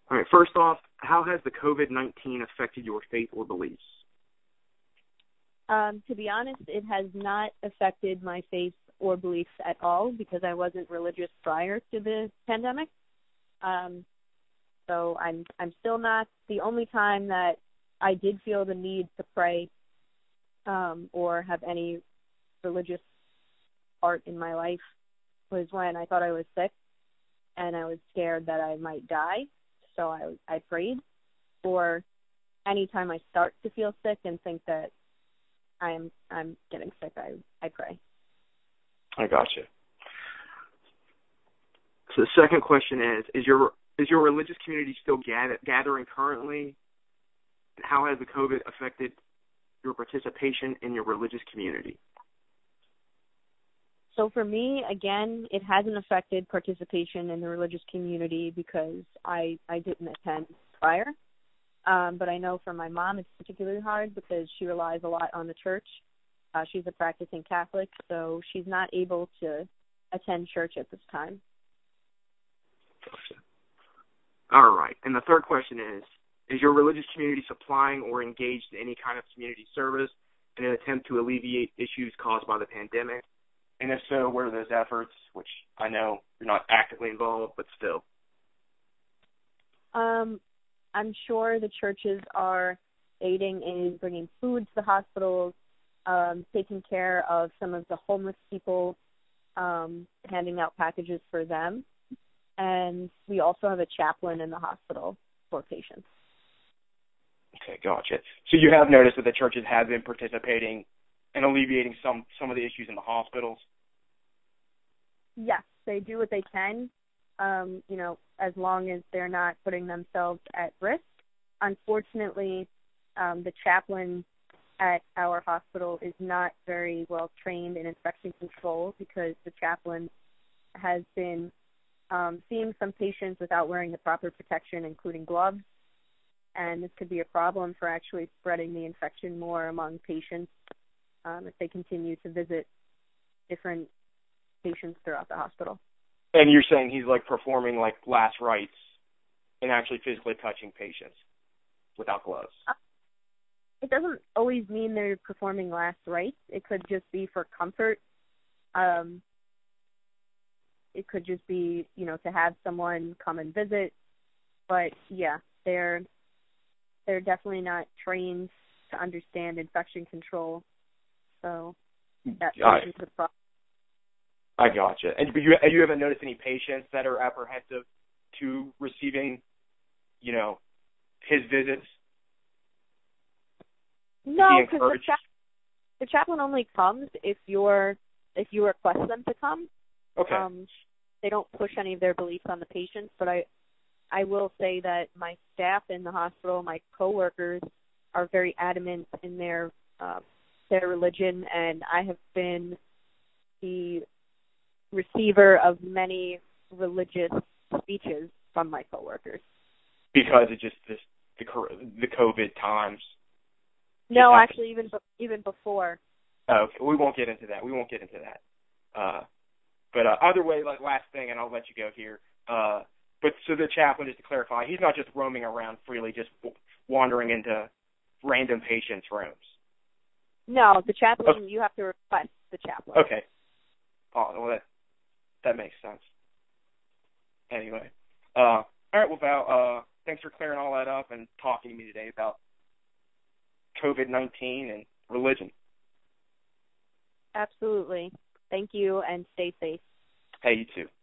All right, first off, how has the COVID-19 affected your faith or beliefs? To be honest, it has not affected my faith or beliefs at all because I wasn't religious prior to the pandemic. So I'm still not. The only time that I did feel the need to pray or have any religious part in my life was when I thought I was sick and I was scared that I might die. So I prayed. Or anytime I start to feel sick and think that I'm getting sick, I pray. I gotcha. So the second question is your religious community still gathering currently? How has the COVID affected your participation in your religious community? So for me, again, it hasn't affected participation in the religious community because I didn't attend prior. But I know for my mom it's particularly hard because she relies a lot on the church. She's a practicing Catholic, so she's not able to attend church at this time. Gotcha. All right. And the third question is your religious community supplying or engaged in any kind of community service in an attempt to alleviate issues caused by the pandemic? And if so, where are those efforts, which I know you're not actively involved, but still? I'm sure the churches are aiding in bringing food to the hospitals, taking care of some of the homeless people, handing out packages for them. And we also have a chaplain in the hospital for patients. Okay, gotcha. So you have noticed that the churches have been participating in alleviating some of the issues in the hospitals? Yes, they do what they can, as long as they're not putting themselves at risk. Unfortunately, the chaplain at our hospital is not very well trained in infection control because the chaplain has been seeing some patients without wearing the proper protection, including gloves, and this could be a problem for actually spreading the infection more among patients if they continue to visit different patients throughout the hospital. And you're saying he's performing last rites and actually physically touching patients without gloves? It doesn't always mean they're performing last rites. It could just be for comfort. It could just be, to have someone come and visit. But yeah, they're definitely not trained to understand infection control. So that's the problem. I gotcha. And you haven't noticed any patients that are apprehensive to receiving, his visits? No, because the chaplain only comes if you request them to come. Okay. They don't push any of their beliefs on the patients, but I will say that my staff in the hospital, my coworkers, are very adamant in their religion, and I have been the receiver of many religious speeches from my coworkers. Because of just the COVID times? No, actually, even before. Okay, we won't get into that. But either way, last thing, and I'll let you go here. But so the chaplain, just to clarify, he's not just roaming around freely, just wandering into random patients' rooms. No, the chaplain, You have to request the chaplain. Okay. Oh, well, that makes sense. Anyway. All right, well, Val, thanks for clearing all that up and talking to me today about COVID-19 and religion. Absolutely. Thank you, and stay safe. Hey, you too.